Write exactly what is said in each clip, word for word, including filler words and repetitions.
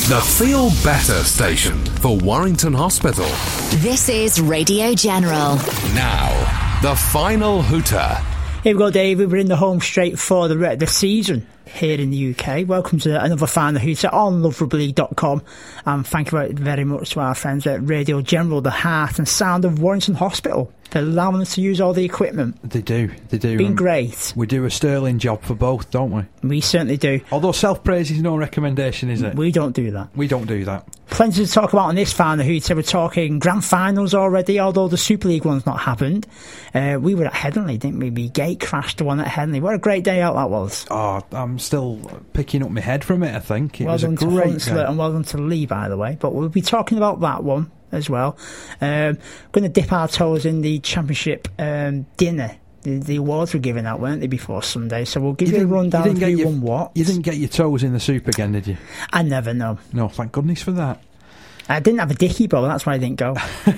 The Feel Better station for Warrington Hospital. This is Radio General. Now, the final hooter. Here we go, David. We're in the home straight for the the season here in the U K. Welcome to another final hooter on love rugby league dot com. And thank you very much to our friends at Radio General, the heart and sound of Warrington Hospital, for allowing us to use all the equipment. They do, they do. Been um, great. We do a sterling job for both, don't we? We certainly do. Although self-praise is no recommendation, is it? We don't do that. We don't do that. Plenty to talk about on this final hooter. We're talking grand finals already, although the Super League one's not happened. Uh, we were at Headingley, didn't we? We gate crashed the one at Headingley. What a great day out that was. Oh, I'm still picking up my head from it, I think. It well was done a great to Hunslet day. and well done to Lee, by the way. But we'll be talking about that one as well. Um, going to dip our toes in the Championship um, dinner. The, the awards were given out, weren't they, before Sunday? So we'll give you, you a rundown of who won what. You didn't get your toes in the soup again, did you? I never know. No, thank goodness for that. I didn't have a dicky bowl, that's why I didn't go.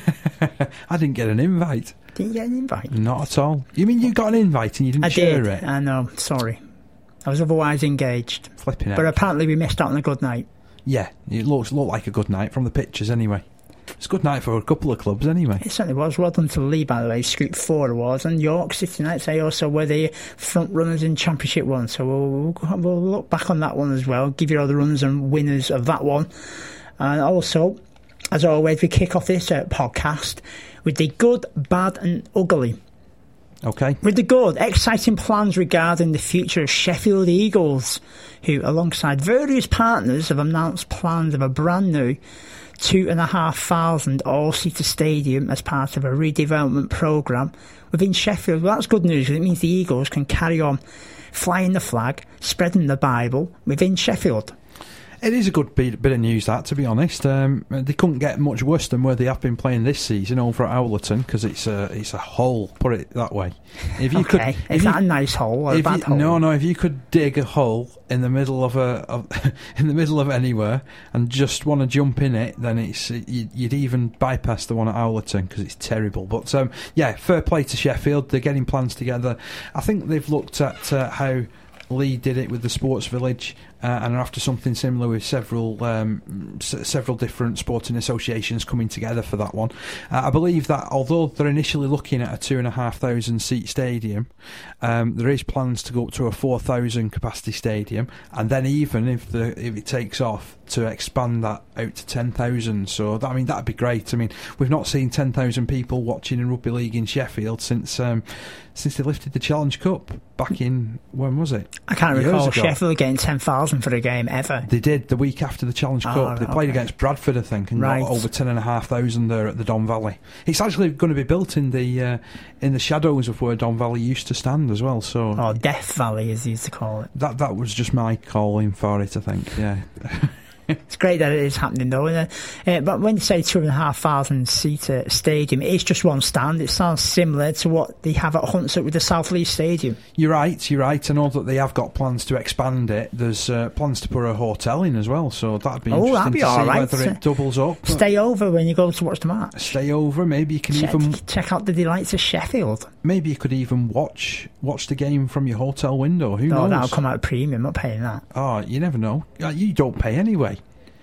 I didn't get an invite. Didn't you get an invite? Not at all. You mean you got an invite and you didn't I share did. it? I know, sorry. I was otherwise engaged. Flipping out. But apparently we missed out on a good night. Yeah, it looks looked like a good night from the pictures anyway. It's a good night for a couple of clubs anyway. It certainly was. Well done to Lee, by the way. Scooped four awards. And York City Knights, they also were the front runners in Championship one. So we'll, we'll, we'll look back on that one as well. Give you all the runners and winners of that one. And also, as always, we kick off this uh, podcast with the good, bad and ugly. Okay. With the good, exciting plans regarding the future of Sheffield Eagles, who, alongside various partners, have announced plans of a brand new two and a half thousand all-seater stadium as part of a redevelopment programme within Sheffield. Well, that's good news. It means the Eagles can carry on flying the flag, spreading the Bible within Sheffield. It is a good bit, bit of news, that, to be honest. Um, they couldn't get much worse than where they have been playing this season over at Owlerton, because it's a it's a hole, put it that way. If you okay, could, is you, that a nice hole or a bad you, hole? No, no. If you could dig a hole in the middle of a of, in the middle of anywhere and just want to jump in it, then it's you, you'd even bypass the one at Owlerton because it's terrible. But um, yeah, fair play to Sheffield. They're getting plans together. I think they've looked at uh, how Lee did it with the Sports Village, uh, and are after something similar with several um, s- several different sporting associations coming together for that one. Uh, I believe that although they're initially looking at a two and a half thousand seat stadium, um, there is plans to go up to a four thousand capacity stadium, and then even if the if it takes off, to expand that out to ten thousand. So that, I mean, that'd be great. I mean, we've not seen ten thousand people watching in rugby league in Sheffield since um, since they lifted the Challenge Cup back in, when was it? I can't Years recall ago. Sheffield getting ten thousand for a game ever. They did the week after the Challenge Oh, Cup. They right, played okay. against Bradford, I think, and Right. got over ten and a half thousand there at the Don Valley. It's actually going to be built in the uh, in the shadows of where Don Valley used to stand as well. So Or Death Valley, as they used to call it. that that was just my calling for it, I think. Yeah. It's great that it is happening though, isn't it? Uh, but when you say two and a half thousand seater stadium, it's just one stand. It sounds similar to what they have at Hunslet with the South Leeds Stadium. You're right, you're right. I know that they have got plans to expand it. There's uh, plans to put a hotel in as well, so that'd be Oh, interesting that'd be to all see right. whether it doubles up. Stay over when you go to watch the match. Stay over. Maybe you can Check, even check out the delights of Sheffield. maybe you could even watch watch the game from your hotel window. Who Oh, knows? that'll come out of premium. I'm not paying that. Oh, you never know. Uh, You don't pay anyway.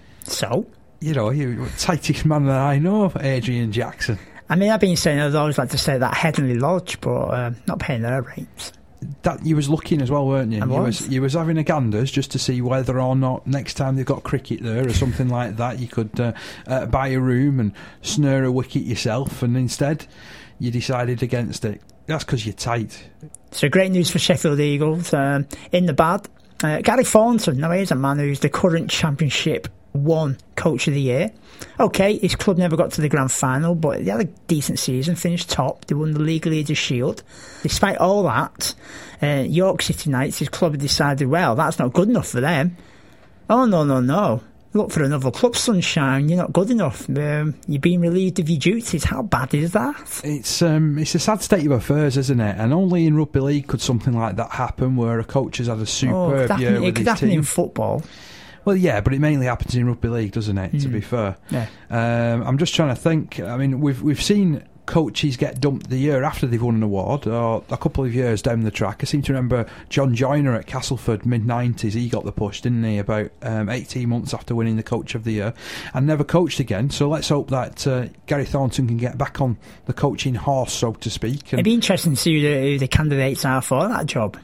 So, You know, you're the tightest man that I know, Adrian Jackson. I mean, I've been saying I'd always like to stay at that Headingley Lodge, but uh, not paying their rates. That you was looking as well, weren't you? I you was. was you was having a ganders just to see whether or not next time they've got cricket there or something like that, you could uh, uh, buy a room and snare a wicket yourself, and instead you decided against it. That's because you're tight. So great news for Sheffield Eagles. Um, in the bad, uh, Gary Thornton. Now he's a man who's the current Championship One Coach of the Year. Okay, his club never got to the grand final, but they had a decent season, finished top. They won the League Leaders Shield. Despite all that, uh, York City Knights, his club had decided, well, that's not good enough for them. Oh, no, no, no. Look for another club, Sunshine. You're not good enough. Um, you're being relieved of your duties. How bad is that? It's um, it's a sad state of affairs, isn't it? And only in rugby league could something like that happen, where a coach has had a Oh, superb it could year happen, with it could his happen team. in football. Well, yeah, but it mainly happens in rugby league, doesn't it? Mm. To be fair, Yeah. um, I'm just trying to think. I mean, we've we've seen coaches get dumped the year after they've won an award, or a couple of years down the track. I seem to remember John Joyner at Castleford, mid nineties, he got the push, didn't he, about um, eighteen months after winning the Coach of the Year, and never coached again. So let's hope that uh, Gary Thornton can get back on the coaching horse, so to speak. And it'd be interesting to see who the, who the candidates are for that job.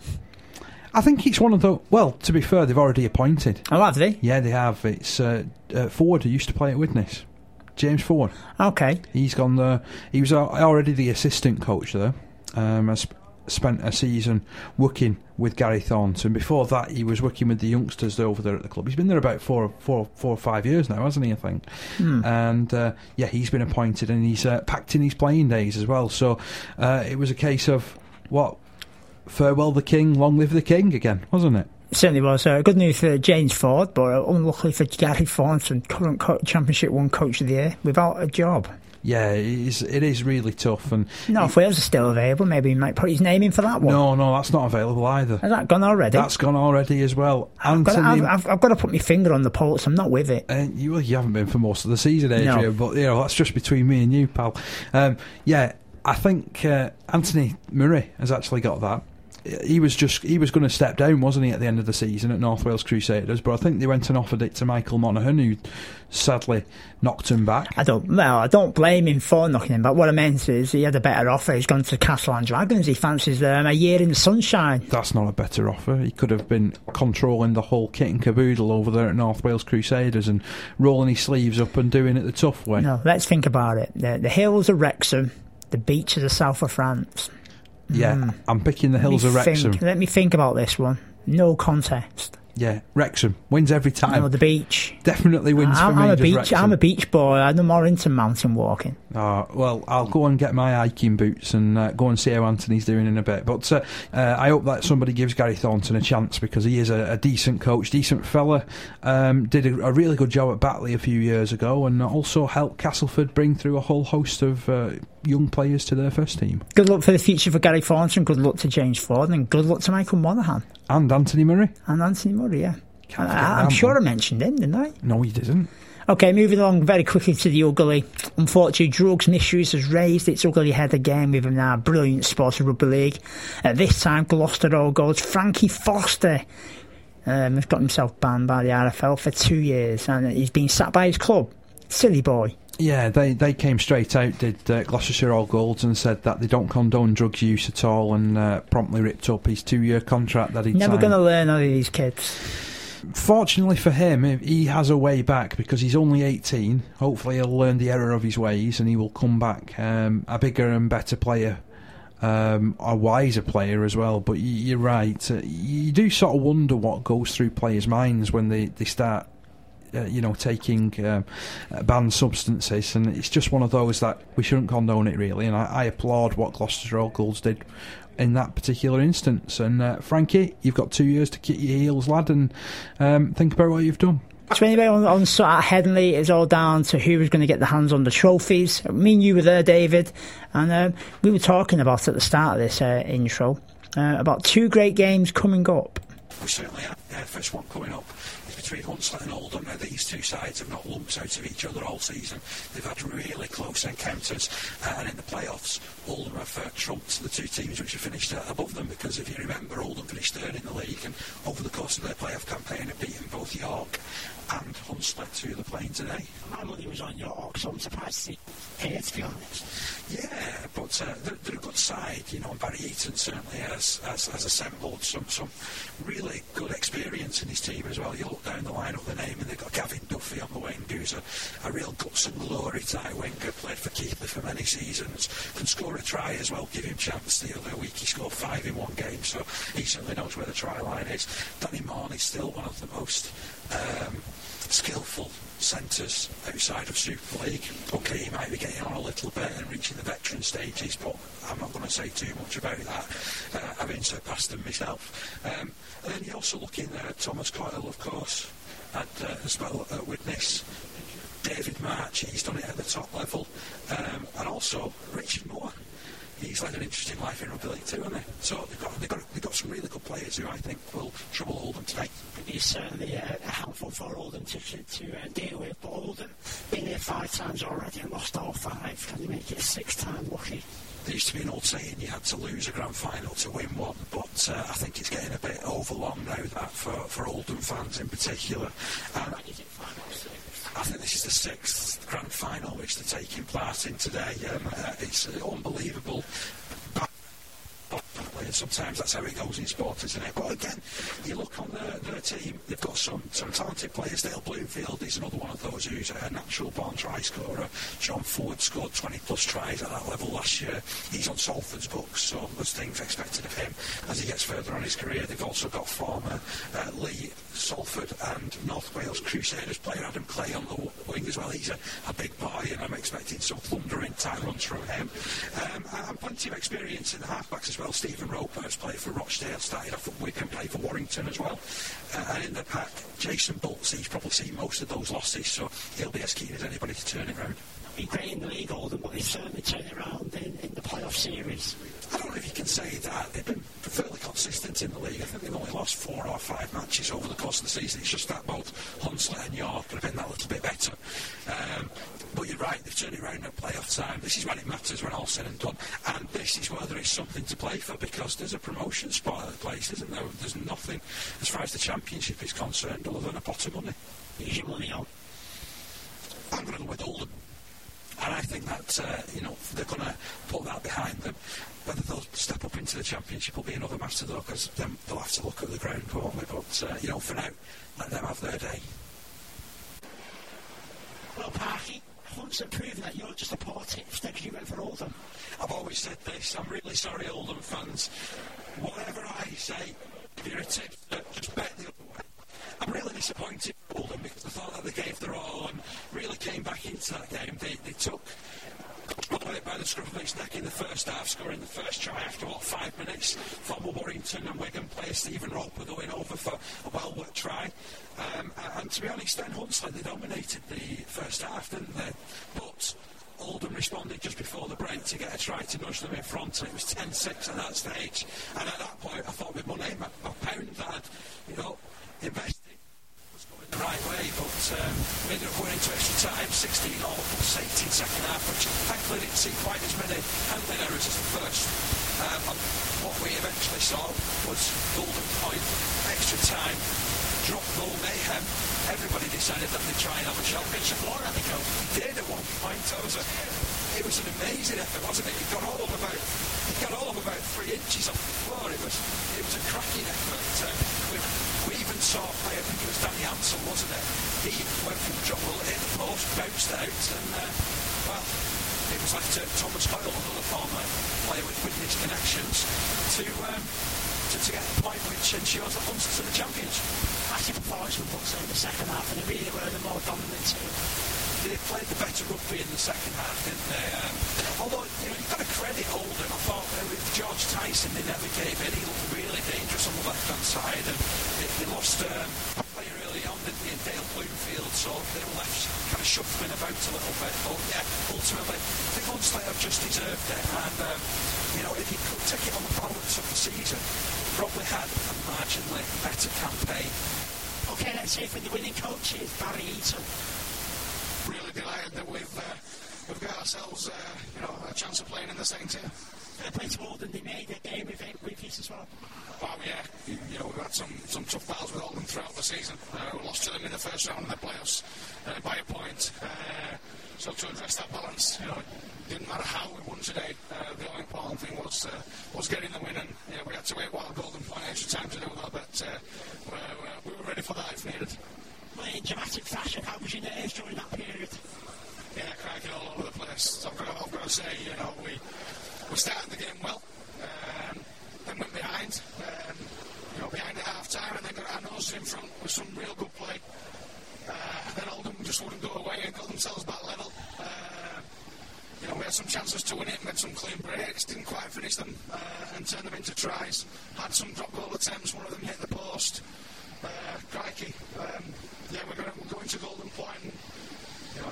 I think it's one of the... Well, to be fair, they've already appointed. Oh, have they? Yeah, they have. It's uh, uh, Ford, who used to play at Widnes. James Ford. Okay. He's gone there. He was already the assistant coach there. Um, has spent a season working with Gary Thornton. Before that, he was working with the youngsters over there at the club. He's been there about four, four, four or five years now, hasn't he, I think? Hmm. And, uh, yeah, he's been appointed, and he's uh, packed in his playing days as well. So uh, it was a case of, what, farewell the king, long live the king again, wasn't it? Certainly was. Uh, good news for James Ford, but unluckily for Gary Thornton, current co- Championship One Coach of the Year, without a job. Yeah, it is, it is really tough. And no, if Wales are still available, maybe he might put his name in for that one. No, no, that's not available either. Has that gone already? That's gone already as well. I've got, to, I've, I've, I've got to put my finger on the pulse. I'm not with it. Uh, you, well, you haven't been for most of the season, Adrian, no. But you know that's just between me and you, pal. Um, yeah, I think uh, Anthony Murray has actually got that. He was just he was going to step down, wasn't he, at the end of the season at North Wales Crusaders? But I think they went and offered it to Michael Monaghan, who sadly knocked him back. I don't well, I don't blame him for knocking him back. What I meant is he had a better offer. He's gone to Castle and Dragons. He fancies um, a year in the sunshine. That's not a better offer. He could have been controlling the whole kit and caboodle over there at North Wales Crusaders and rolling his sleeves up and doing it the tough way. No, let's think about it. The, the hills of Wrexham, the beaches of south of France. Yeah, mm. I'm picking the hills of Wrexham. Think, let me think about this one. No contest. Yeah, Wrexham wins every time. No, the beach. Definitely wins I'm, for me. I'm a beach. Wrexham. I'm a beach boy. I'm more into mountain walking. Oh, well, I'll go and get my hiking boots and uh, go and see how Anthony's doing in a bit. But uh, uh, I hope that somebody gives Gary Thornton a chance, because he is a, a decent coach, decent fella. Um, did a, a really good job at Batley a few years ago, and also helped Castleford bring through a whole host of uh, young players to their first team. Good luck for the future for Gary Thornton. Good luck to James Ford, and good luck to Michael Monaghan and Anthony Murray. And Anthony Murray, yeah. I, I'm sure one. I mentioned him, didn't I? No, you didn't. OK, moving along very quickly to the ugly. Unfortunately, drugs misuse has raised its ugly head again within our brilliant sport of rugby league. At this time, Gloucester Old Gold's Frankie Foster um, has got himself banned by the R F L for two years, and he's been sacked by his club. Silly boy. Yeah, they, they came straight out, did uh, Gloucestershire All Golds, and said that they don't condone drugs use at all, and uh, promptly ripped up his two-year contract that he'd Never signed. going to learn, are these kids? Fortunately for him, he has a way back, because he's only eighteen. Hopefully he'll learn the error of his ways, and he will come back um, a bigger and better player, um, a wiser player as well. But you're right, uh, you do sort of wonder what goes through players' minds when they, they start Uh, you know, taking um, uh, banned substances, and it's just one of those that we shouldn't condone it, really. And I, I applaud what Gloucester All Golds did in that particular instance. And uh, Frankie, you've got two years to kick your heels, lad, and um, think about what you've done. So anyway, on, on sort of Headingley, it's all down to who was going to get the hands on the trophies. Me and you were there, David, and um, we were talking about at the start of this uh, intro uh, about two great games coming up. We certainly have the first one coming up between Hunslet and Oldham. Now, these two sides have not lumped out of each other all season. They've had really close encounters, uh, and in the playoffs, Oldham have uh, trumped the two teams which have finished uh, above them, because if you remember, Oldham finished third in the league, and over the course of their playoff campaign have beaten both York and Hunslet, who they're playing today. My money was on York, so I'm surprised to see here, to be honest. Yeah, but uh, they're, they're a good side, you know, and Barry Eaton certainly has, has, has assembled some, some really good experience in his team as well. You look down the line of the name, and they've got Gavin Duffy on the wing, who's a, a real guts and glory type winger, played for Keighley for many seasons, can score a try as well, give him chance. The other week he scored five in one game, so he certainly knows where the try line is. Danny Morn is still one of the most um, skillful centres outside of Super League. OK, he might be getting on a little bit and reaching the veteran stages, but I'm not going to say too much about that, uh, having surpassed them myself. Um, and then you're also looking at Thomas Coyle, of course, and uh, as well at Widnes. David March, he's done it at the top level, um, and also Richard Moore. he's led an interesting life in rugby league too, hasn't he? So they've got, they've got, they've got some really good players who I think will trouble Oldham today. He's certainly uh, a handful for Oldham to, to, to uh, deal with, but Oldham been here five times already and lost all five. Can they make it a sixth time lucky? There used to be an old saying you had to lose a grand final to win one, but uh, I think it's getting a bit overlong now, that for, for Oldham fans in particular. Um, I think this is the sixth grand final which they're taking part in today. Um, uh, it's uh, unbelievable. And sometimes that's how it goes in sport, isn't it? But again, you look on their, their team, they've got some, some talented players. Dale Bloomfield is another one of those who's a natural born try scorer. John Ford scored twenty plus tries at that level last year. He's on Salford's books, so there's things expected of him as he gets further on his career. They've also got former uh, Lee Salford and North Wales Crusaders player Adam Clay on the wing as well. He's a, a big boy, and I'm expecting some thundering time runs from him. Um, and plenty of experience in the halfbacks as well. Stephen Roper has played for Rochdale, started off at Wigan, played for Warrington as well. Uh, and in the pack, Jason Bolts, he's probably seen most of those losses, so he'll be as keen as anybody to turn it round. Been great in the league, Oldham, but they've certainly turned it around in, in the playoff series. I don't know if you can say that. They've been fairly consistent in the league. I think they've only lost four or five matches over the course of the season. It's just that both Hunslet and York could have been that little bit better. Um, but you're right, they've turned it around at playoff time. This is when it matters, when all's said and done. And this is where there is something to play for, because there's a promotion spot at the place, isn't there? There's nothing as far as the championship is concerned other than a pot of money. Who's your money on? I'm going to go with Oldham. And I think that, uh, you know, they're going to put that behind them. Whether they'll step up into the championship will be another matter, though, because then they'll have to look at the ground, won't they? But, uh, you know, for now, let them have their day. Well, Parky, Hunt's proven that you're just a poor tipster because you went for Oldham. I've always said this. I'm really sorry, Oldham fans. Whatever I say, if you're a tipster, just bet the other way. I'm really disappointed for Oldham because I thought that they gave their all and really came back into that game. They, they took it by the scruff of its neck in the first half, scoring the first try after, what, five minutes. Former Warrington and Wigan player Stephen Roper going over for a well-worked try. Um, and to be honest, then Hunslet, they dominated the first half, didn't they? But Oldham responded just before the break to get a try to nudge them in front, and it was ten six at that stage. And at that point, I thought with money, my, my pound that, you know, invested was going the right way, but um, we ended up going into extra time, sixteen all plus eighteen second half, which thankfully didn't see quite as many handling errors as the first. Um, and what we eventually saw was golden point, extra time, drop goal mayhem. Everybody decided that they'd try and have a shot. Richard Moore had a go. He did at one point. It was, a, it was an amazing effort, wasn't it? He got all of about, he got all of about three inches off the floor. It was, it was a cracking effort. Uh, we, we even saw a player, I think it was Danny Ansell, wasn't it? He went from the drop goal, hit the post, bounced out, and uh, well, it was left to Thomas Hoyle, another former player with Witness connections, to. Um, To, to get the point which ensures that Hunt's to the champions. Massive performance from Hunt's in the second half, and they really were the more dominant team. They played the better rugby in the second half, didn't they? Um, although, you know, you've got to credit Oldham. I thought uh, with George Tyson, they never gave in. He looked really dangerous on the left-hand side, and they, they lost um, a player early on, didn't they, in Dale Bloomfield, so they were left kind of shuffling about a little bit. But yeah, ultimately, I think Hunt's have just deserved it, and um, you know, if you could take it on the balance of the season, probably had a marginally better campaign. Okay, let's see if the winning coach is Barry Eaton. Really delighted that we've uh, we've got ourselves uh, you know, a chance of playing in the second tier. They played to Oldham, they made a game with it with it as well. Wow, yeah, you, you know, we've had some, some tough battles with Oldham throughout the season. Uh, we lost to them in the first round of the playoffs uh, by a point. Uh, so to address that balance, you know, it didn't matter how we won today. Uh, the only important thing was uh, was getting the win, and yeah, we had to wait a while golden point extra time to do that, but uh, we, we were ready for that if needed. Well, in dramatic fashion, how was your nerves during that period? Yeah, cracking all over the place. So I've got, to, I've got to say, you know, we we started the game well, um, then went behind, um, you know, behind at half time, and then got our noses in front with some real good play. Uh, and then Oldham just wouldn't go away and got themselves back level. Uh, you know, we had some chances to win it, made some clean breaks, didn't quite finish them, uh, and turned them into tries. Had some drop goal attempts, one of them hit the post. Uh, crikey, um, yeah, we're going to go into golden point. And, you know, it's all over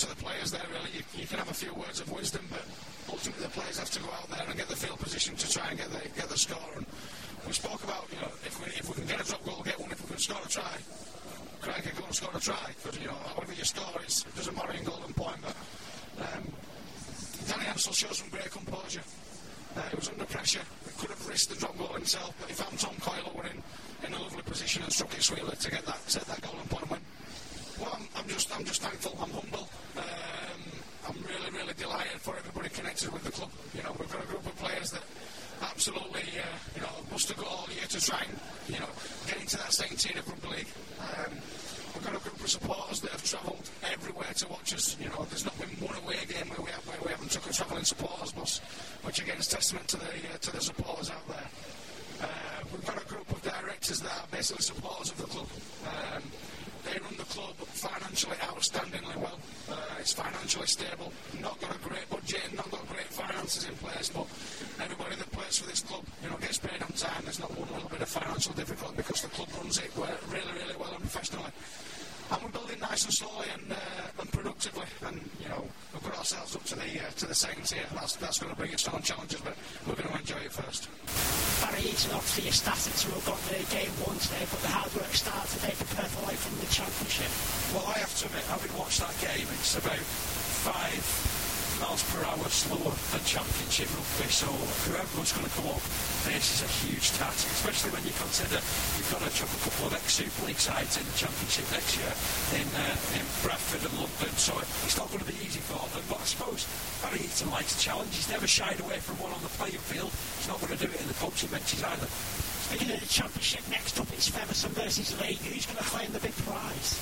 to the players there, really. You, you can have a few words of wisdom, but ultimately the players have to go out there and get the field position to try and get the get the score. And we spoke about, you know, if we if we can get a drop goal, get one. If we can score a try, Craig can go and score a try. Because, you know, however you score, it's, it doesn't matter in Golden Point. But um, Danny Ansell showed some great composure. Uh, he was under pressure. He could have risked the drop goal himself, but he found Tom Coyle were in, in a lovely position and struck it sweetly to get that set that Golden Point win. Well, I'm, I'm just I'm just thankful. I'm humble. Um, I'm really really delighted for everybody connected with the club. You know, we've got a group of players that absolutely uh, you know must have got all year to try and you know get into that second tier of Rugby League. Um, We've got a group of supporters that have travelled everywhere to watch us. You know, there's not been one away game where we, have, where we haven't took a travelling supporters bus, which again is testament to the uh, to the supporters out there. Uh, we've got a group of directors that are basically supporters of the club. Um, they run the club financially outstandingly well. Uh, it's financially stable. Not got a great budget, not got great finances in place, but everybody that plays for this club, you know, gets paid on time. There's not one little bit of financial difficulty because the club runs it really, really well and professionally. And we're building nice and slowly and, uh, and productively, and you know we've got ourselves up to the uh, to the second tier. That's that's going to bring us on challenges, but we're going to enjoy it first. Barry Eaton, obviously you started to have got the game one today, but the hard work started today to prepare for life from the championship. Well, I have to admit, having watched that game, it's about five miles per hour slower than championship rugby, so whoever's going to come up faces a huge task, especially when you consider you've got to chuck a couple of ex-Super League sides in the championship next year in, uh, in Bradford and London, so it's not going to be easy for them. But I suppose Barry Eaton likes a challenge. He's never shied away from one on the playing field. He's not going to do it in the coaching benches either. Speaking of the championship, next up it's Featherstone versus League. Who's going to claim the big prize?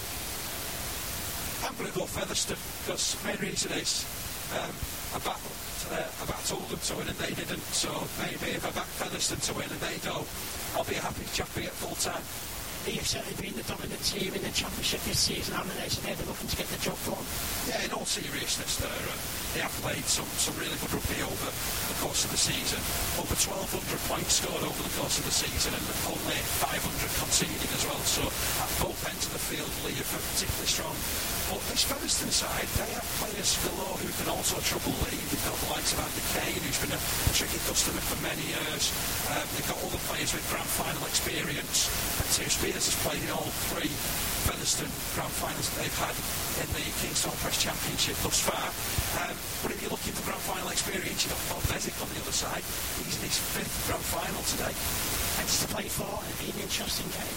I'm going to go Featherstone, because the main reason is Um, I backed uh, I backed Oldham to win and they didn't, so maybe if I back Featherstone to win and they don't, I'll be a happy chappy at full time. You've certainly been the dominant team in the championship this season, haven't they? So they're looking to get the job done. Yeah, in all seriousness, uh, they have played some, some really good rugby over the course of the season. Over twelve hundred points scored over the course of the season and only five hundred conceding as well. So at both ends of the field, Leigh are particularly strong. But this Featherstone side, they have players below who can also trouble Leigh. They've got the likes of Andy Kane, who's been a, a tricky customer for many years. Um, they've got other players with grand final experience. And Tim Spears has played in all three Featherstone grand finals that they've had in the Kingstone Press Championship thus far. Um, but if you're looking for grand final experience, you've got Bob Bezic on the other side. He's in his fifth grand final today. And to play for, it'd be an interesting game.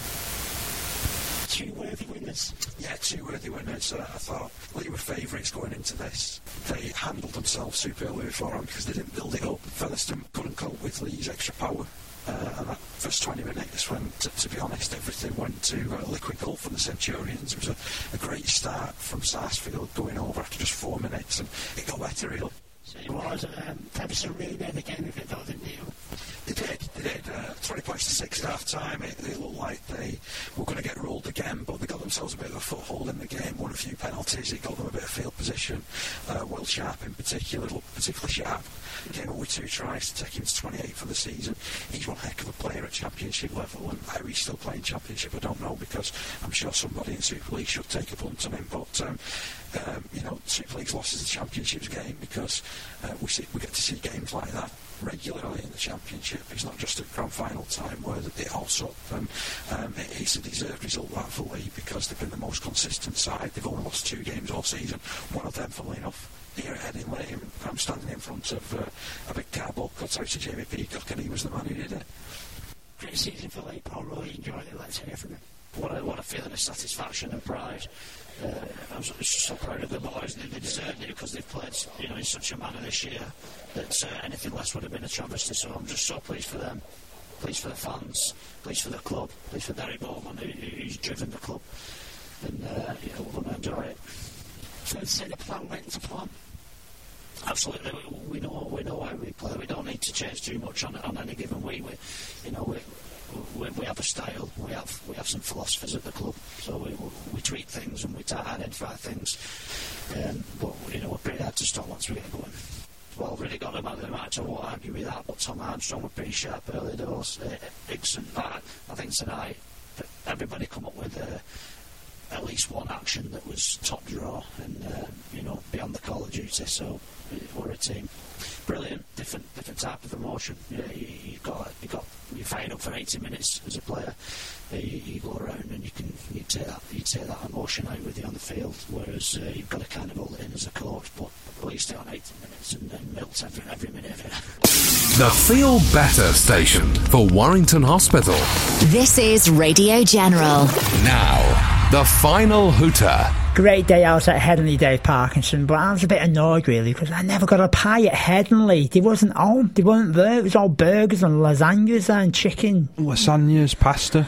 Two worthy winners. Yeah, two worthy winners. Uh, I thought Leigh were favourites going into this. They handled themselves superbly beforehand because they didn't build it up. Featherstone couldn't cope with Leigh's extra power. Uh, and that first twenty minutes went, to, to be honest, everything went to uh, liquid goal for the Centurions. It was a, a great start from Sarsfield going over after just four minutes, and it got better really. So it was, um, Featherstone really made the game of it though, didn't they? They did, they did. Uh, twenty points to six at half time. It, it looked like they were going to get ruled again, but they got themselves a bit of a foothold in the game, won a few penalties, it got them a bit of field position. Uh, Will Sharp in particular looked particularly sharp. Came up with two tries to take him to twenty-eight for the season. He's one heck of a player at championship level, and how he's still playing championship I don't know, because I'm sure somebody in Super League should take a punt on him, but um, um, you know, Super League's lost the Championships game because uh, we see, we get to see games like that regularly in the Championship. It's not just at grand final time where it all up, and um, it, it's a deserved result that for Leigh because they've been the most consistent side. They've only lost two games all season, one of them funnily enough here at Heading Lane. I'm standing in front of uh, a big cardboard cut out to Jamie Peacock, and he was the man who did it. Great season for Leigh, Paul. Really enjoyed it. Let's hear from him. What a, what a feeling of satisfaction and pride. Uh, I'm so, so proud of the boys. They, they deserved it because they've played, you know, in such a manner this year that uh, anything less would have been a travesty. So I'm just so pleased for them, pleased for the fans, pleased for the club, pleased for Derek Bowman who, who's driven the club, and uh, you know, we're going to enjoy it. So to say the plan went to plan. Absolutely, we, we know we know how we play. We don't need to change too much on on any given week. We, you know, we. We, we have a style, we have we have some philosophers at the club, so we, we, we tweak things and we identify things, um, but you know, we're pretty hard to stop once we get going. Well, really got them out of the match, I won't argue with that, but Tom Armstrong were pretty sharp early doors. Uh, Dixon, but I think tonight everybody come up with a, at least one action that was top draw and uh, you know, beyond the call of duty. So we're a team. Brilliant, different different type of emotion. You know, you, you've got you got you're fired up for eighty minutes as a player. Uh, you, you go around and you can you take that you take that emotion out with you on the field. Whereas uh, you've got to kind of hold it in as a coach, but at least stay on eighty minutes and, and milk every every minute of it. The Feel Better station for Warrington Hospital. This is Radio General. Now, the final hooter. Great day out at Headingley, Dave Parkinson, but I was a bit annoyed really because I never got a pie at Headingley. They wasn't on, they weren't there. It was all burgers and lasagnas and chicken. Lasagnas, pasta.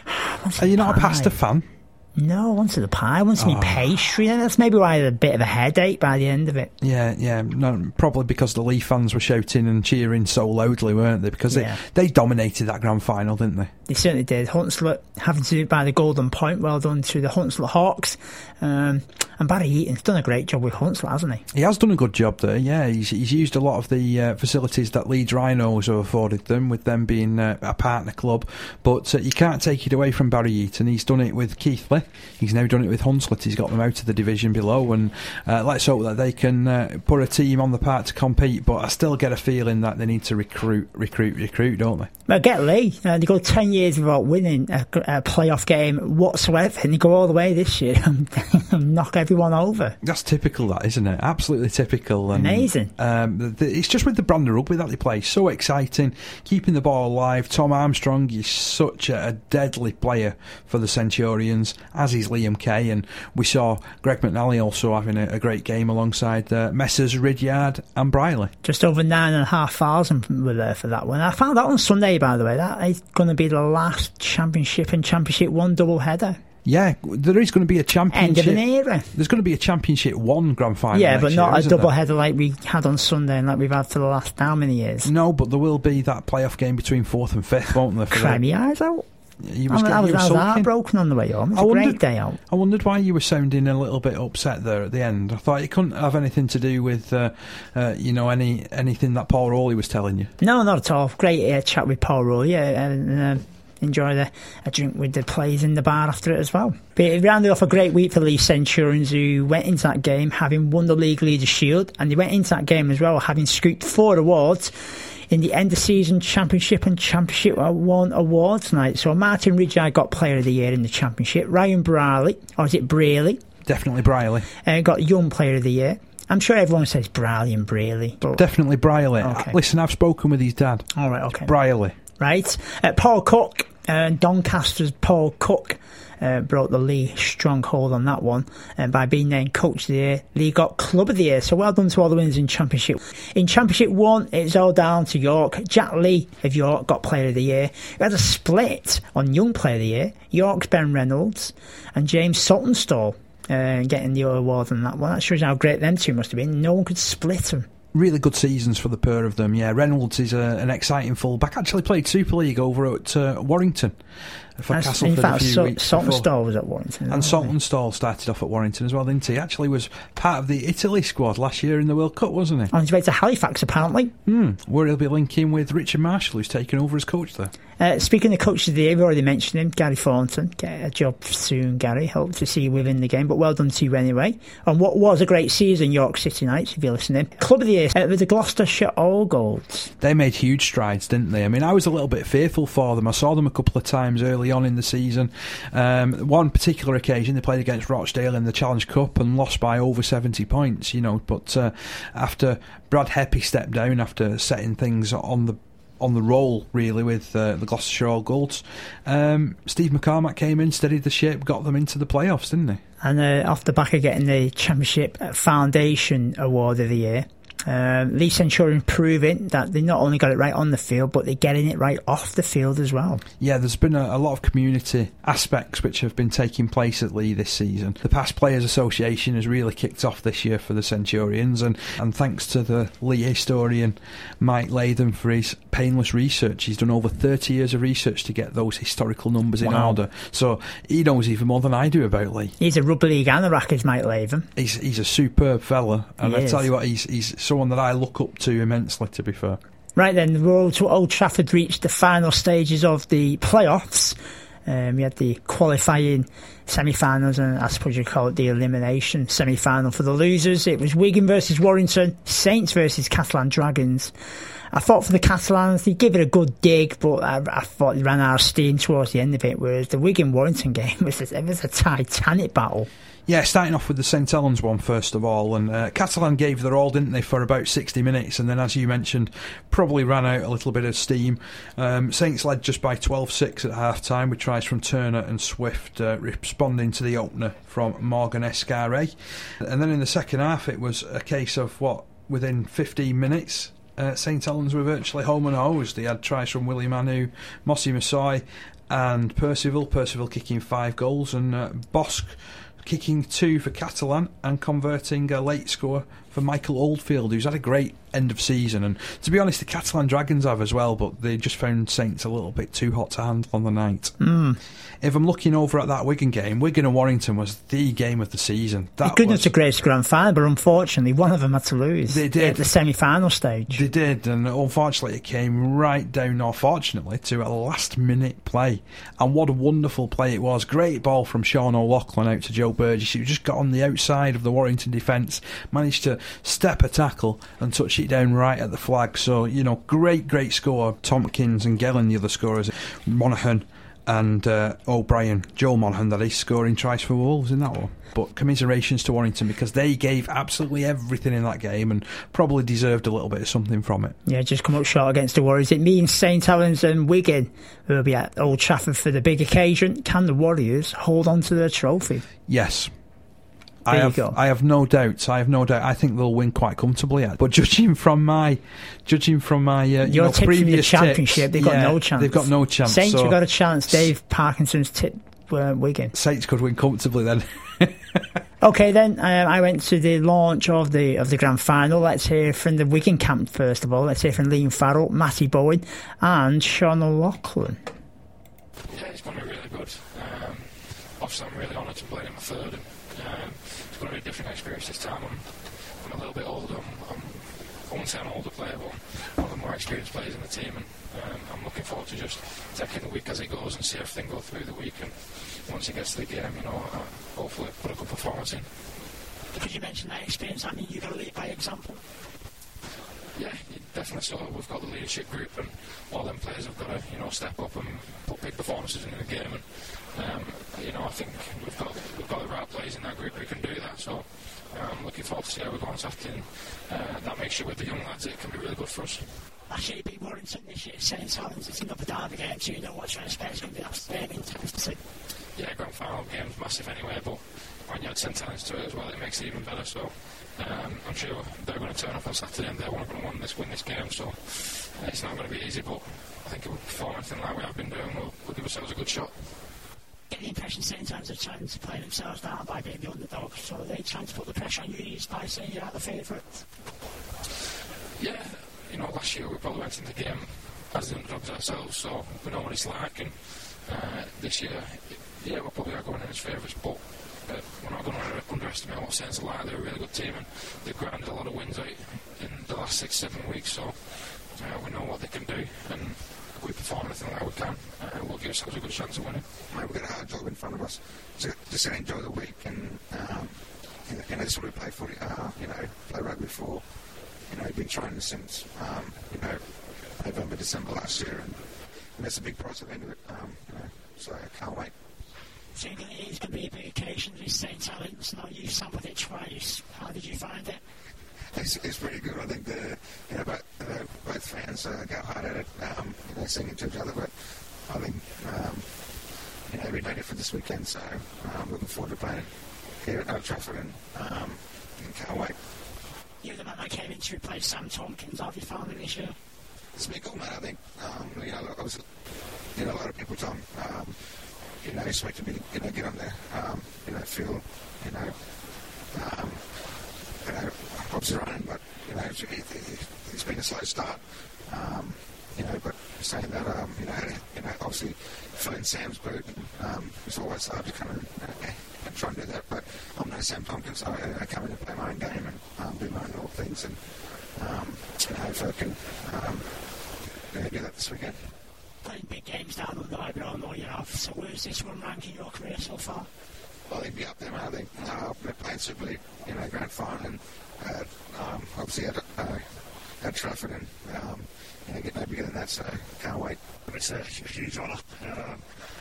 Are you not a pasta fan? No, I wanted a pie. I wanted oh. me pastry. And that's maybe why I had a bit of a headache by the end of it. Yeah, yeah. No, probably because the Leigh fans were shouting and cheering so loudly, weren't they? Because yeah. they, they dominated that grand final, didn't they? They certainly did. Hunslet having to do it by the golden point. Well done to the Hunslet Hawks. Um, and Barry Eaton's done a great job with Hunslet, hasn't he? He has done a good job there, yeah. He's, he's used a lot of the uh, facilities that Leeds Rhinos have afforded them, with them being uh, a partner club. But uh, you can't take it away from Barry Eaton. He's done it with Keighley. He's now done it with Hunslet. He's got them out of the division below, and uh, let's hope that they can uh, put a team on the park to compete. But I still get a feeling that they need to recruit, recruit, recruit, don't they? Well, get Leigh. Uh, they go ten years without winning a, a playoff game whatsoever, and they go all the way this year and knock everyone over. That's typical, that, isn't it? Absolutely typical. And, amazing. Um, the, the, it's just with the brand of rugby that they play. So exciting, keeping the ball alive. Tom Armstrong is such a, a deadly player for the Centurions, as is Liam Kay, and we saw Greg McNally also having a, a great game alongside uh, Messrs Ridyard and Briley. Just over nine and a half thousand were there for that one. I found out on Sunday, by the way, that is going to be the last Championship and Championship One double header. Yeah, there is going to be a championship. End of an era. There's going to be a Championship One grand final. Yeah, but not year, a double there? header like we had on Sunday and like we've had for the last how many years? No, but there will be that playoff game between fourth and fifth, won't there? Cry me eyes out. You was, I was, you I was heartbroken on the way home. It was I a wondered, great day out. I wondered why you were sounding a little bit upset there at the end. I thought it couldn't have anything to do with, uh, uh, you know, any anything that Paul Rowley was telling you. No, not at all. Great uh, chat with Paul Rowley, yeah, and uh, enjoyed a, a drink with the players in the bar after it as well. But it rounded off a great week for the Leeds Centurions, who went into that game having won the League Leaders' Shield, and they went into that game as well having scooped four awards in the end of season Championship and Championship One awards night. So Martin Ridyard got Player of the Year in the Championship. Ryan Briley, or is it Braley? Definitely Briley. Uh, got Young Player of the Year. I'm sure everyone says Briley and Braley. But definitely Briley. Okay. Listen, I've spoken with his dad. All right, okay. Briley. Right. Uh, Paul Cook, uh, Doncaster's Paul Cook, uh, broke the Leigh stronghold on that one uh, by being named Coach of the Year. Leigh got Club of the Year, so well done to all the winners in Championship. In Championship One, it's all down to York. Jack Lee of York got Player of the Year. We had a split on Young Player of the Year. York's Ben Reynolds and James Saltonstall uh, getting the award on that one. That shows how great them two must have been. No one could split them. Really good seasons for the pair of them, yeah. Reynolds is a, an exciting fullback. Actually played Super League over at uh, Warrington for That's, Castleford in fact, a few so, weeks Saltonstall before. was at Warrington. And Saltonstall started off at Warrington as well, didn't he? Actually was part of the Italy squad last year in the World Cup, wasn't he? On his way to Halifax, apparently. Hmm, where he'll be linking with Richard Marshall, who's taken over as coach there. Uh, speaking of coaches of the year, we've already mentioned him, Gary Thornton. Get a job soon, Gary. Hope to see you within the game, but well done to you anyway. On what was a great season, York City Knights, if you're listening. Club of the Year uh, with the Gloucestershire All Golds. They made huge strides, didn't they? I mean, I was a little bit fearful for them. I saw them a couple of times early on in the season. Um, one particular occasion, they played against Rochdale in the Challenge Cup and lost by over seventy points, you know. But uh, after Brad Heppy stepped down, after setting things on the on the roll, really, with uh, the Gloucestershire All Golds, um, Steve McCormack came in, steadied the ship, got them into the playoffs, didn't he? And uh, off the back of getting the Championship Foundation Award of the Year, Um, Leigh Centurion proving that they not only got it right on the field, but they're getting it right off the field as well. Yeah, there's been a, a lot of community aspects which have been taking place at Leigh this season. The Past Players Association has really kicked off this year for the Centurions, and, and thanks to the Leigh historian Mike Latham for his painless research. He's done over thirty years of research to get those historical numbers in Wow. order, so he knows even more than I do about Leigh. He's a rugby league anorak, is Mike Latham. He's, he's a superb fella, and He I is. tell you what, he's, he's someone that I look up to immensely, to be fair. Right then, the road to Old Trafford reached the final stages of the playoffs. Um, we had the qualifying semi-finals, and I suppose you call it the elimination semi-final for the losers. It was Wigan versus Warrington, Saints versus Catalan Dragons. I thought for the Catalans, they give it a good dig, but I, I thought they ran out of steam towards the end of it, whereas the Wigan-Warrington game was a, it was a titanic battle. Yeah, starting off with the Saint Helens one first of all, and uh, Catalan gave their all, didn't they, for about sixty minutes, and then, as you mentioned, probably ran out a little bit of steam. Um, Saints led just by twelve six at half-time, with tries from Turner and Swift uh, responding to the opener from Morgan Escarre. And then in the second half, it was a case of, what, within fifteen minutes, uh, Saint Helens were virtually home and hosed. They had tries from Willie Manu, Mossy Masoi, and Percival. Percival kicking five goals, and uh, Bosch kicking two for Catalan and converting a late score for Michael Oldfield, who's had a great end of season. And to be honest, the Catalan Dragons have as well, but they just found Saints a little bit too hot to handle on the night. Mm. If I'm looking over at that Wigan game, Wigan and Warrington was the game of the season. That it could was have a great grand final, but unfortunately one of them had to lose. They did. At the semi-final stage. They did, and unfortunately it came right down, or fortunately, to a last-minute play. And what a wonderful play it was. Great ball from Sean O'Loughlin out to Joe Burgess, who just got on the outside of the Warrington defence, managed to step a tackle and touch it down right at the flag. So, you know, great, great score. Tompkins and Gellin, the other scorers. Monaghan and uh, O'Brien, Joel Monaghan, that is, scoring tries for Wolves in that one. But commiserations to Warrington, because they gave absolutely everything in that game and probably deserved a little bit of something from it. Yeah, just come up short against the Warriors. It means Saint Helens and Wigan will be at Old Trafford for the big occasion. Can the Warriors hold on to their trophy? Yes. There I you have, go. I have no doubts. I have no doubt. I think they'll win quite comfortably. But judging from my, judging from my, uh, you Your know, tip from the previous championship, tips, they've got yeah, no chance. They've got no chance. Saints so have got a chance. Dave Parkinson's tip uh, Wigan. Saints could win comfortably then. Okay, then um, I went to the launch of the of the grand final. Let's hear from the Wigan camp first of all. Let's hear from Liam Farrell, Matty Bowen, and Sean O'Loughlin. Yeah, it's going to be really good. Um, obviously, I'm really honoured to play in my third. And, um, it's going to be a different experience this time. I'm, I'm a little bit older. I'm, I'm, I won't say I'm an older player, but one of the more experienced players in the team. And um, I'm looking forward to just taking the week as it goes and see everything go through the week. And once it gets to the game, you know, uh, hopefully put a good performance in. Because you mentioned that experience, I mean, you've got to lead by example. Yeah, definitely so. We've got the leadership group, and all them players have got to, you know, step up and put big performances in the game. And um, you know, I think we've got we've got the right players in that group who can do that. So I'm um, looking forward to see how we go on Saturday. And uh, that mixture with the young lads, it can be really good for us. Last year you beat Warrington, this year Saint Helens. It's another derby game, so you know what to expect. It's going to be outstanding intense to see. Yeah, grand final game's massive anyway, but when you add Saint Helens to it as well, it makes it even better. So um, I'm sure they're going to turn up on Saturday and they're going to win this, win this game. So uh, it's not going to be easy, but I think if we perform anything like we have been doing, we'll, we'll give ourselves a good shot. Get the impression Saint Helens are trying to play themselves down by being the underdog, so they're trying to put the pressure on you by saying you're not the favourite. Yeah, you know, last year we probably went into the game as the underdogs ourselves, so we know what it's like. And uh, this year, yeah, we're probably are going in as favourites, but uh, we're not going to underestimate what Saints are like. They're a really good team, and they've grounded a lot of wins out in the last six, seven weeks. So uh, we know what they can do, and if we perform anything like we can, uh, we'll give ourselves a good chance of winning. Mate, we've got a hard job in front of us. So just enjoy the week, and um, you know, you know, this is what we play footy, uh, you know, play rugby for. You know, been training since um, you know, November, December last year, and, and that's a big price at the end of it. Um, you know, so I can't wait. So it's going to be a big occasion with Saint Helens. Now you've sampled it twice. How did you find it? It's, it's pretty good. I think the you know, both, uh, both fans uh, go hard at it, um, you know, singing to each other. But I think um, you know, we made it for this weekend, so I'm um, looking forward to playing here at Old Trafford, and, um, and can't wait. You're the man that came in to replace Sam Tompkins. How have you found it this year? It's been cool, man. I think um, you know, I was, you know, a lot of people told me, um, you know, expected me to, you know, get on there, um, you know, feel, you know, um, you know, obviously running, but you know, it's, it, it's been a slow start, um, you know, but saying that, um, you know, had, you know, obviously filling Sam's boot, and, um, it's always hard to come in and, and try and do that, but I'm no Sam Tompkins, so I, I come in and play my own game and um, do my own little things, and um, you know, if I can um, you know, do that this weekend. playing big games down on the way, we all know you have. So where's this one rank in your career so far? Well, they'd be up there, I think. Uh, we're playing Super League, you know, grand final, and uh, um, obviously at, uh, at Trafford, and um, you know, get no bigger than that, so can't wait. It's a, a huge honour. Um,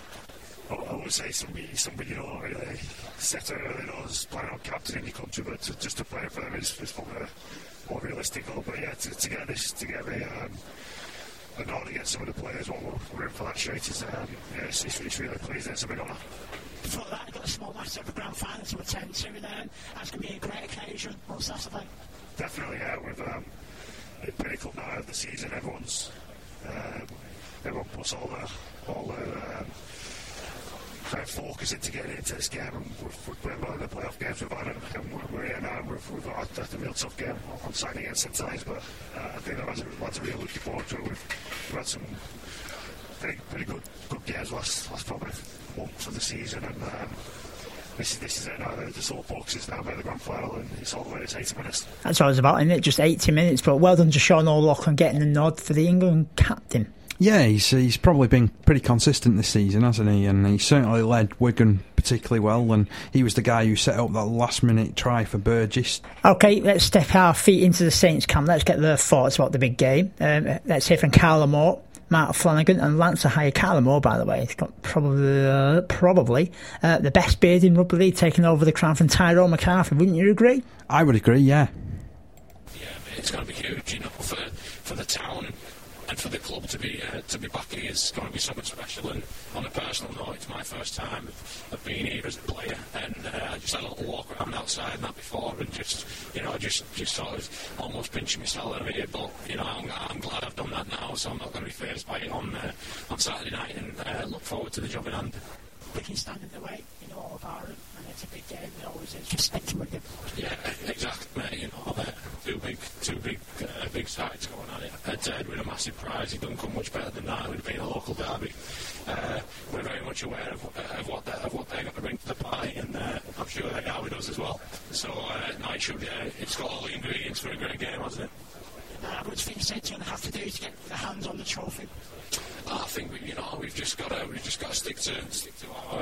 I would say somebody, somebody you know, really set out early doors, playing on captain in your country, but to, just to play for them is, is probably a more realistic goal. But yeah, to, to get this, to get the, um, the nod against some of the players while we're, we're in for that shirt is, um, yeah, it's, it's, it's really pleasing. It's a big honour. Before that, you've got a small match of the grand final to attend to, and then that's going to be a great occasion on Saturday. Definitely, yeah. We've um, the pinnacle now of the season. Everyone's um, everyone puts all their all their um, kind of focus into getting into this game, and we've, we've played one of the playoff games we've had, and, and we're, we're here now. And we've, we've got a, a real tough game on Saturday against St Helens, but uh, I think the lads are, lads are really looking forward to it. We've, we've had some pretty, pretty good good games last last probably month of the season, and um, this is this is it now. The, the sole focus is now by the grand final, and it's all the way to eighty minutes. That's what I was about, isn't it? Just eighty minutes, but well done to Sean O'Loughlin getting the nod for the England captain. Yeah, he's he's probably been pretty consistent this season, hasn't he? And he certainly led Wigan particularly well, and he was the guy who set up that last minute try for Burgess. OK, let's step our feet into the Saints camp. Let's get their thoughts about the big game. Um, let's hear from Carla Moore, Mark Flanagan and Lance Ahaya. Carla Moore, by the way, he's got probably uh, probably uh, the best beard in rugby league, taking over the crown from Tyrone McCarthy. Wouldn't you agree? I would agree, yeah. Yeah, it's going to be huge, you know, for for the town and for the club to be uh, to be back here is going to be something special. And on a personal note, it's my first time of being here as a player, and uh, I just had a little walk around outside and that before, and just you know, just just sort of almost pinching myself a bit. But you know, I'm, I'm glad I've done that now, so I'm not going to be fazed by it on uh, on Saturday night, and uh, look forward to the job in hand. We can stand in the way, you know, all of our, and it's a big game. It always is. Respect to Wigan. Yeah, exactly, mate. You know, uh, two big, two big, uh, big sides going on it. Head to head with a massive prize. It doesn't come much better than that. It would have been a local derby. Uh, we're very much aware of, uh, of what they, of what they're going to bring to the party, and uh, I'm sure they are with us as well. So, uh, no, it should be. Uh, it's got all the ingredients for a great game, hasn't it? Uh, what do you think Saints are going to have to do to get their hands on the trophy? I think we, you know, we've just got to, we've just got to stick to, stick to our,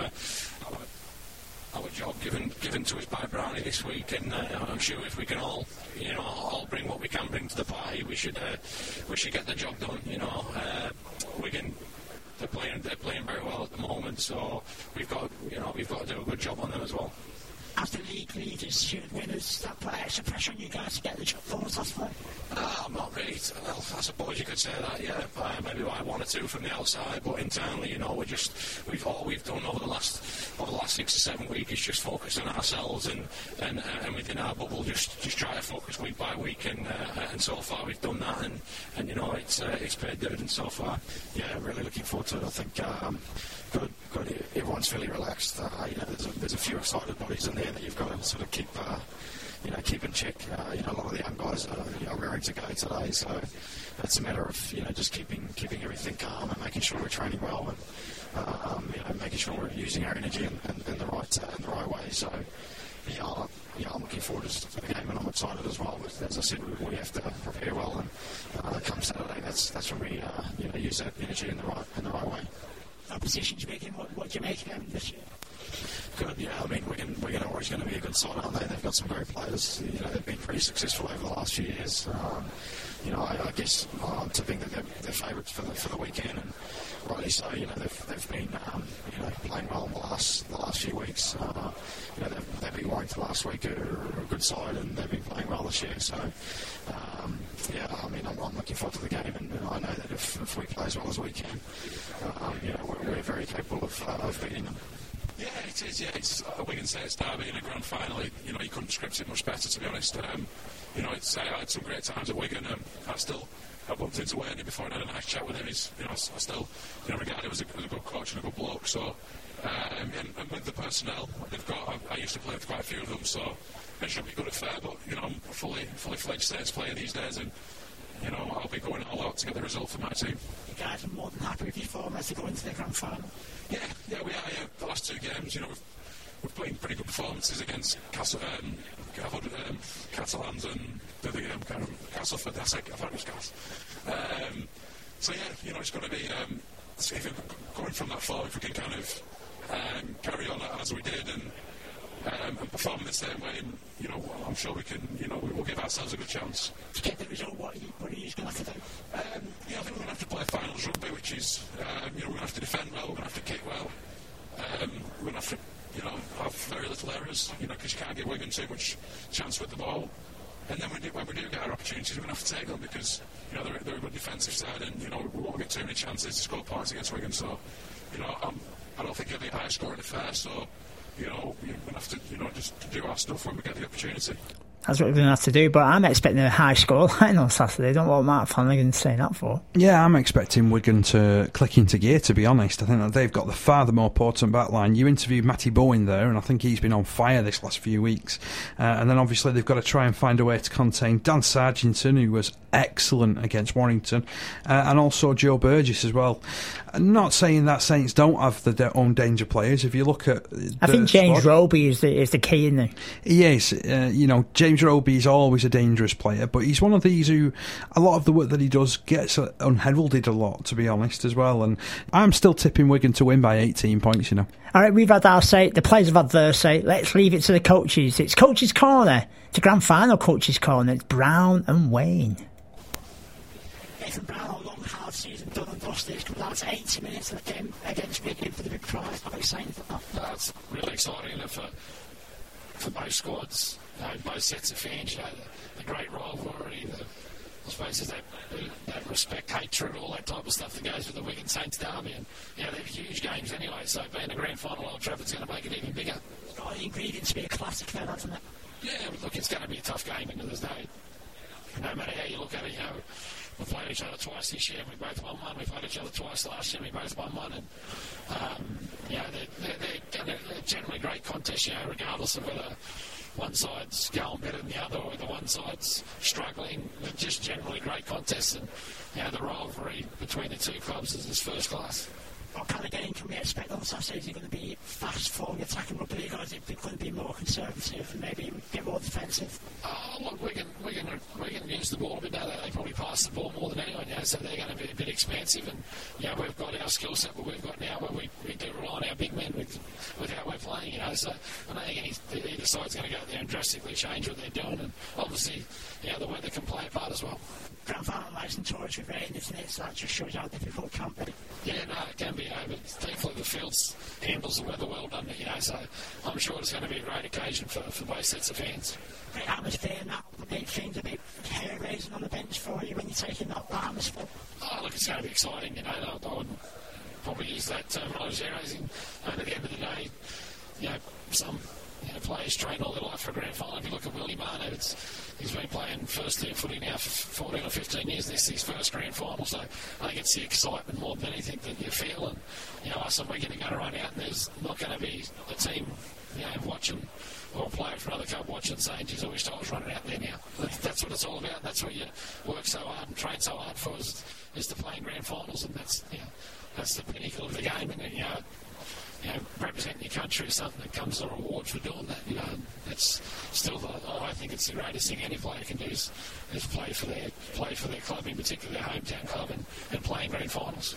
our, our job given, given to us by Brownie this week, and uh, I'm sure if we can all, you know, all bring what we can bring to the party, we should, uh, we should get the job done. You know, uh, we can. They're playing, they're playing very well at the moment, so we've got, you know, we've got to do a good job on them as well. As the league leaders, should winners, that put extra pressure on you guys to get the job done Saturday? Uh, I'm not really. Well, I suppose you could say that, yeah. Uh, maybe like one or two from the outside, but internally, you know, we're just we've all we've done over the last over the last six or seven weeks is just focus on ourselves and and, uh, and within our bubble, just just try to focus week by week, and uh, and so far we've done that, and and you know it's uh, it's paid dividends so far. Yeah, really looking forward to it. I think. Um, Good, good. Everyone's fairly relaxed. Uh, you know, there's a, there's a few excited bodies in there that you've got to sort of keep, uh, you know, keep in check. Uh, you know, a lot of the young guys are, you know, raring to go today, so it's a matter of you know just keeping keeping everything calm and making sure we're training well, and um, you know making sure we're using our energy in, in, in the right uh, in the right way. So. Yeah, I'm, yeah, I'm looking forward to the game, and I'm excited as well. But as I said, we, we have to prepare well, and uh, come Saturday, that's that's when we uh, you know use that energy in the right in the right way. Opposition to make him, what, what do you make of him this year? Good, yeah. I mean, Wigan, Wigan are always going to be a good side, aren't they? They've got some great players. You know, they've been pretty successful over the last few years. Um, you know, I, I guess I'm tipping that they're, they're favourites for the for the weekend, and rightly so. You know, they've they've been um, you know playing well in the last the last few weeks. Uh, you know, they've, they've been Warrington last week, are, are a good side, and they've been playing well this year. So, um, yeah, I mean, I'm, I'm looking forward to the game, and, and I know that if, if we play as well as we can, um, you know, we're, we're very capable of, uh, of beating them. Yeah, it is. Yeah, it's a Wigan Saints derby in a grand final. You know, you couldn't script it much better, to be honest. Um, you know, it's, I had some great times at Wigan. Um, I still, I bumped into Wayne before and had a nice chat with him. He's, you know, I still, you know, regard him as a, as a good coach and a good bloke. So, um, and, and with the personnel they've got, I, I used to play with quite a few of them, so it should be good affair. But you know, I'm a fully, fully fledged Saints player these days, and you know, I'll be going all out to get the result for my team. You guys are more than happy with your form as they go into the grand final. Yeah, yeah, we are. Yeah, the last two games, you know, we've, we've put in pretty good performances against Castle, um, um, Catalans and the other game, kind of Castleford. I said, I thought it was Cass. Um, so yeah, you know, it's going to be um, even going from that far, if we can kind of um, carry on as we did and, um, and perform in the same way, and, you know, I'm sure we can, you know, we will give ourselves a good chance. To get the result, what are you, what are you going to have to do? Um, yeah, I think we're going to have to play finals rugby, which is, um, you know, we're going to have to defend well, we're going to have to kick well. Um, we're going to have to, you know, have very little errors, you know, because you can't give Wigan too much chance with the ball. And then when, do, when we do get our opportunities, we're going to have to take them because, you know, they're, they're a good defensive side and, you know, we won't get too many chances to score points against Wigan. So, you know, I'm, I don't think it'll be a high scoring affair. So, you know, we're going to have to, you know, just do our stuff when we get the opportunity. That's what we're going to have to do, but I'm expecting a high score line on Saturday. Don't know what Mark Flanagan's saying that for. Yeah, I'm expecting Wigan to click into gear, to be honest. I think that they've got the far the more potent back line. You interviewed Matty Bowen there, and I think he's been on fire this last few weeks. Uh, and then obviously they've got to try and find a way to contain Dan Sargington, who was excellent against Warrington, uh, and also Joe Burgess as well. I'm not saying that Saints don't have the, their own danger players. If you look at I think James squad, Roby is the, is the key in there. He is. Uh, you know, James Roby is always a dangerous player, but he's one of these who, a lot of the work that he does gets unheralded a lot, to be honest, as well. And I'm still tipping Wigan to win by eighteen points, you know. All right, we've had our say, the players have had their say. Let's leave it to the coaches. It's Coach's Corner. It's a grand final Coach's Corner. It's Brown and Wayne. Nathan Brown, a long, hard season, done and dusted. He's come down to eighty minutes of the game against Wigan for the big prize. How exciting for that? That's really exciting, you know, for, for both squads, you know, both sets of fans, you know, the, the great rivalry, the, I suppose there's that, that respect, hatred, all that type of stuff that goes with the Wigan Saints derby. And, you know, they're huge games anyway, so being a grand final Old Trafford's going to make it even bigger. It's got the ingredients to be a classic then, hasn't it? Yeah, but look, it's going to be a tough game, and there's no, no matter how you look at it, you know, we played each other twice this year, and we both won one. We played each other twice last year, and we both won one. And, um, you know, they're, they're, they're, they're generally great contests, you know, regardless of whether one side's going better than the other or whether one side's struggling. They're just generally great contests, and, you know, the rivalry between the two clubs is, is first class. What kind of game can we expect on Saturday? Is it going to be fast forward attacking rugby league, or is it going to be more conservative and maybe a bit more defensive? Oh, look, we can, we can, we can use the ball a bit better. They probably pass the ball more than anyone, you know, so they're going to be a bit expansive. And, you know, we've got our skill set what we've got now where we, we do rely on our big men with, with how we're playing, you know. So I don't think any, either side's going to go there and drastically change what they're doing. And obviously, you know, the weather can play a part as well. Grand final nights and tours with rain, isn't it? So that just shows how difficult it can be. Yeah, no, it can be, you know, but thankfully the fields handles the weather well, doesn't it, you know, so I'm sure it's going to be a great occasion for, for both sets of fans. Great atmosphere, and that make things a bit hair-raising on the bench for you when you're taking that atmosphere. Oh, look, it's going to be exciting, you know, I, I would probably use that terminology, hair-raising. And at the end of the day, you know, some you know, players train all their life for a grand final. If you look at Willie Marno, it's, he's been playing first-tier footy now for fourteen or fifteen years. This is his first grand final, so I think it's the excitement more than anything that you feel. And, you know, us and we're going to go run out, and there's not going to be a team, you know, watching or a player from another club watching saying, geez, I wish I was running out there now. That's, that's what it's all about. That's what you work so hard and train so hard for is, is to play in grand finals, and that's, you know, that's the pinnacle of the game. And, you know, You know, representing your country is something that comes as a reward for doing that. You know, and it's still the, oh, I think it's the greatest thing any player can do is, is play for their play for their club, in particular their hometown club, and, and play in grand finals.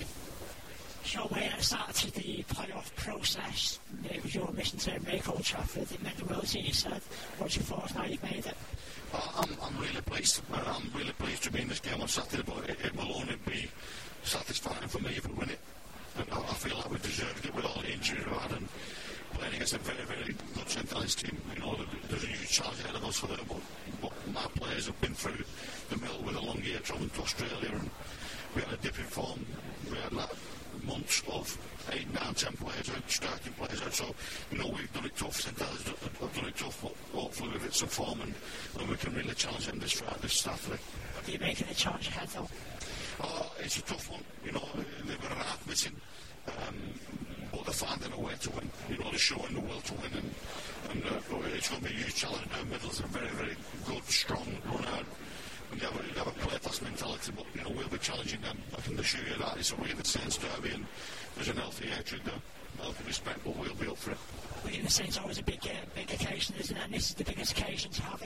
Sure, when it started the playoff process, it was your mission to make Old Trafford. It meant the world to you. Said, what's your thoughts now you've made it? Uh, I'm, I'm really pleased. Uh, I'm really pleased to be in this game on Saturday, but it, it will only be satisfying for me if we win it. And I, I feel like we deserved it with all the injuries we've had, and playing against a very, very good Saint Helens team. You know, there's a huge challenge ahead of us for them, but, but my players have been through the mill with a long year travelling to Australia, and we had a dip in form. We had like months of eight, nine, ten players out, striking players out. So, you know, we've done it tough. Saint Helens have done it tough, but hopefully we've hit some form, and, and we can really challenge them this Friday, this Saturday. What are you making a challenge ahead, though? Oh, it's a tough one. You know, they've got an half missing, um, but they're finding a way to win. You know, they're showing the will to win, and, and uh, it's going to be a huge challenge. Our middle's a very, very good, strong runner. And they have, a, they have a play class mentality, but you know, we'll be challenging them. I can assure you that it's a really Saints derby, and there's an healthy hatred there, healthy respect, but we'll be up for it. Winning the Saints always a big, uh, big occasion, isn't it? And this is the biggest occasion to have it.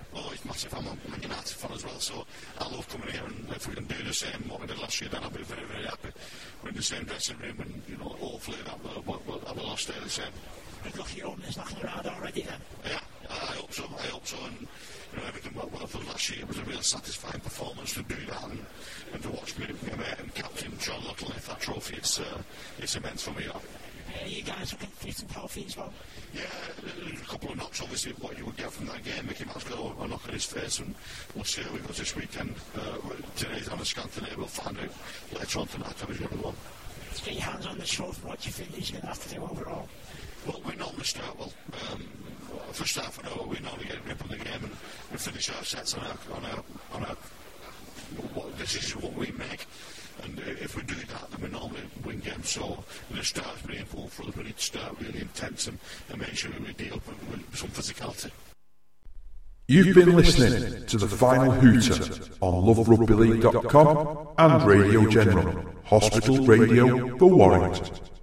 Oh, it's massive. I'm a Man United fan as well, so I love coming here, and if we can do the same what we did last year, then I'll be very, very happy. We're in the same dressing room, and you know, hopefully that will, will, will, that will all stay the same. Good luck your owners knocking around already then. Yeah, I hope so. I hope so, and you know, everything went well for last year. It was a real satisfying performance to do that, and, and to watch me, my mate and captain John Lockley lift that trophy. It's uh, it's immense for me. Yeah. Uh, you guys looking fit and healthy as well? Yeah, a couple of knocks, obviously, what you would get from that game. Mickey Mouse got a knock on his face, and we'll see how we go this weekend. Uh, today's on a scan today, we'll find out later on tonight how he's going to go. Let's get your hands on the trophy. What do you think he's going to have to do overall? Well, we normally start, well, um, first half an hour, we normally get a grip on the game, and we finish our sets on our, on our, on our what decision, what we make. And uh, if we do that, then we normally win games. So the start is really important for us. We need to start really intense and, and make sure we deal with, with some physicality. You've been listening to the Final Hooter on love rugby league dot com and Radio General, Hospital Radio for Warrington.